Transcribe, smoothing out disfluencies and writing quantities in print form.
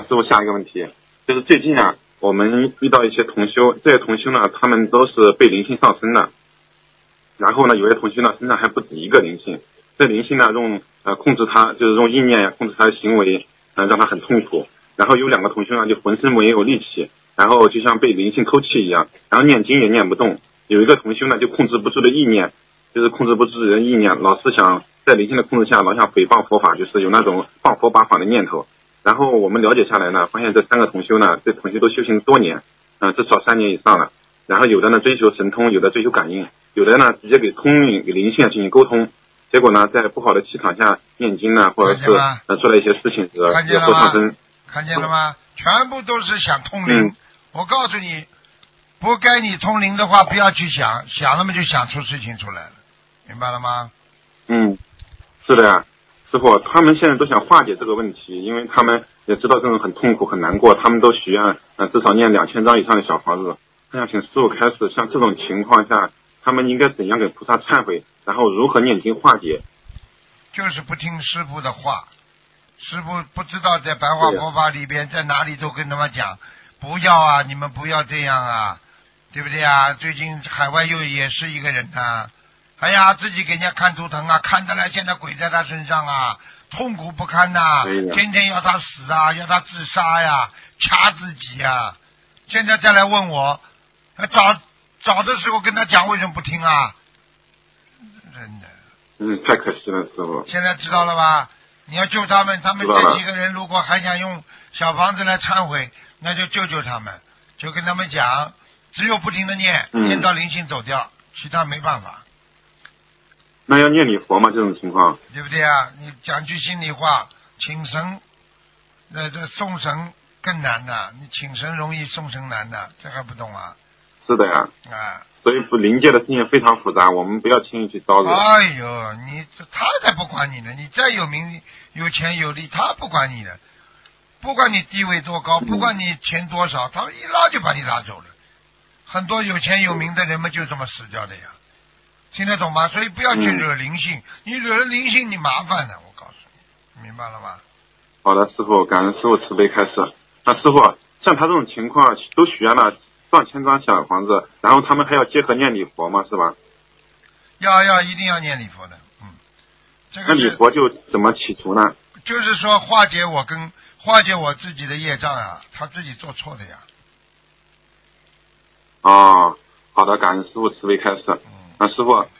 师傅下一个问题，就是最近啊，我们遇到一些同修，这些同修呢，他们都是被灵性上身的，然后呢，有些同修呢身上还不止一个灵性，这灵性呢用控制他，就是用意念控制他的行为，让他很痛苦。然后有2个同修呢就浑身没有力气，然后就像被灵性偷气一样，然后念经也念不动。有一个同修呢就控制不住的意念，就是控制不住人意念，老是想在灵性的控制下，老想诽谤佛法，就是有那种谤佛八法的念头。然后我们了解下来呢，发现这3个同修呢，这同修都修行多年，至少3年以上了。然后有的呢追求神通，有的追求感应，有的呢直接给通灵、给灵性进行沟通。结果呢，在不好的气场下念经呢，或者是做了一些事情惹祸上身。 看见了吗？全部都是想通灵。我告诉你，不该你通灵的话，不要去想，想了嘛就想出事情出来了，明白了吗？ 是的呀，师傅，他们现在都想化解这个问题，因为他们也知道这种很痛苦很难过，他们都许愿至少念2000张以上的小房子。那想请师傅开始，像这种情况下，他们应该怎样给菩萨忏悔，然后如何念经化解？ 就是不听师父的话，师父不知道在白话佛法里边，在哪里都跟他们讲，不要啊，你们不要这样啊，对不对啊？最近海外也是一个人啊，哎呀，自己给人家看图腾啊，看得来现在鬼在他身上啊，痛苦不堪呐，天天要他死啊，要他自杀呀，掐自己啊。现在再来问我，早的时候跟他讲为什么不听啊？真的。 太可惜了，师傅。 现在知道了吧？你要救他们，他们这几个人如果还想用小房子来忏悔，那就救救他们，就跟他们讲，只有不停的念，念到灵性走掉，其他没办法。 那要念礼佛吗？这种情况， 对不对啊？你讲句心里话，请神，这送神更难的，你请神容易，送神难的，这还不懂啊？ 是的呀。所以灵界的事情非常复杂，我们不要轻易去招惹。 哎呦，他才不管你呢！你再有名、有钱、有力，他不管你的，不管你地位多高，不管你钱多少，他一拉就把你拉走了。很多有钱有名的人们就这么死掉的呀，听得懂吗？所以不要去惹灵性，你惹了灵性你麻烦的，我告诉你，明白了吗？ 好的，师傅，感恩师傅慈悲开示。那师傅，像他这种情况，都许愿了上千张小房子，然后他们还要结合念礼佛吗？是吧？ 一定要念礼佛的，这个那礼佛就怎么起除呢？ 就是说化解我自己的业障啊，他自己做错的呀。 好的，感恩师傅慈悲开示。那师傅，